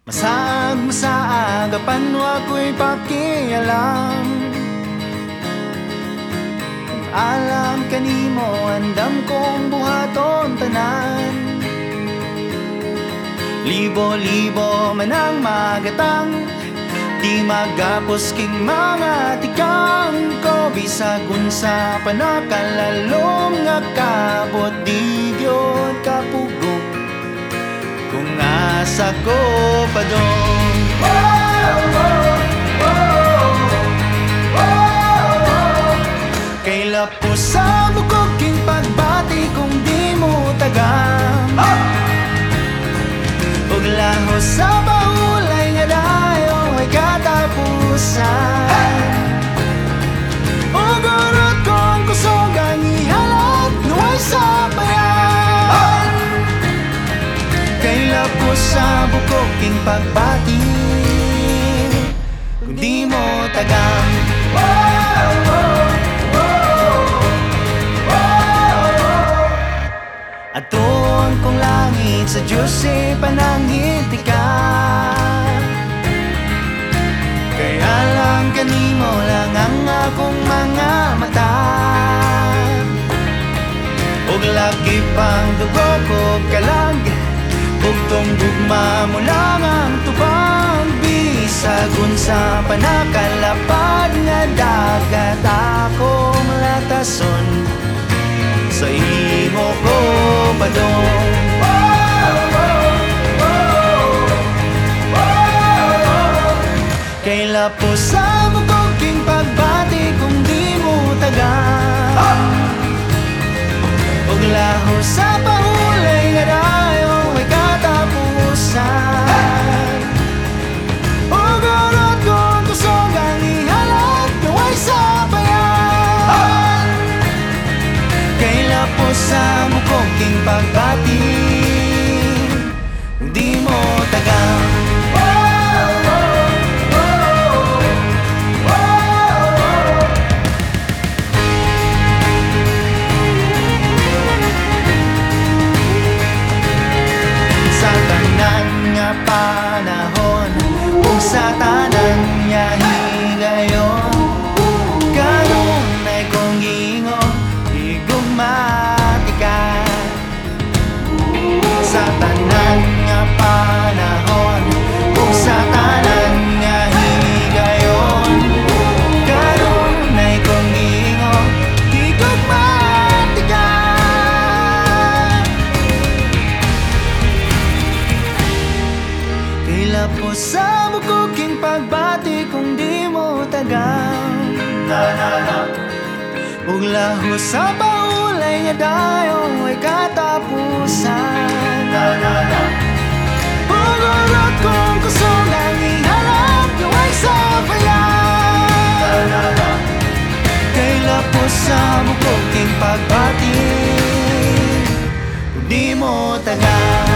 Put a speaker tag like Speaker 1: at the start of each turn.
Speaker 1: Masaag apan wa ko'y pakialam. Kung alam kanimo andam kong buhaton tanan. Libo-libo man ang magatang, di magapos king mga tikang ko. Bisag unsa pa nakalalom nga kabot, di gyud kapugong kung asa ko pa doon. Kay lapos sa bukog king pagbati kung di mo tagang, ug lahos sa bahulay nga dayon ay katapusan. Ug urot kong kusog ang ihalat nuway sa bayan. Kay lapos sa bukog king pagbati kung di mo tagang. Aton kong langit sa Diyos ay panangiti ka. Kaya lang kanimo lang ang akong mga mata. Ug lagi pang dugo ko kalag, ug tong gugma mo lang ang tubang. Bisag unsa pa nakalapad nga dagat akong latason, sa imo ko padong. Kay lapos sa bukog king pagbati kung di mo tagang, ug lahos sa pahulay nga dayon may katapusan. Ug urot kong kusog ang ihalat nuway sa bayan. Kay lapos sa bukog king pagbati kung di mo tagang. Panahon kung sa tanan niya higayon, karon ay kong gingo higugmati ka. Sa tanan nga panahon kung sa tanan niya higayon, karon ay kong gingo higugmati ka. Kay lapos sa bukog king pagbati kung di mo tagang, ug lahos sa bahulay nga dayon ay katapusan. Ug urot kong kusog ang ihalap nuway sa bayan. Kay lapos sa bukog king pagbati kung di mo tagang.